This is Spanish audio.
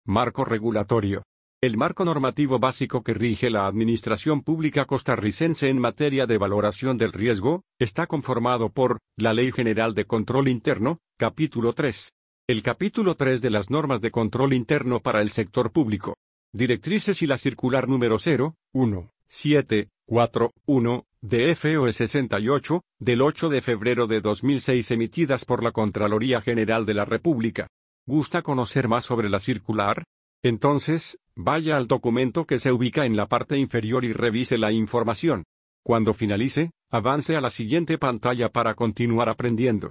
Marco regulatorio. El marco normativo básico que rige la administración pública costarricense en materia de valoración del riesgo, está conformado por la Ley General de Control Interno, capítulo 3. El capítulo 3 de las normas de control interno para el sector público. Directrices y la circular número 01741 de FOE 68, del 8 de febrero de 2006 emitidas por la Contraloría General de la República. ¿Gusta conocer más sobre la circular? Entonces, vaya al documento que se ubica en la parte inferior y revise la información. Cuando finalice, avance a la siguiente pantalla para continuar aprendiendo.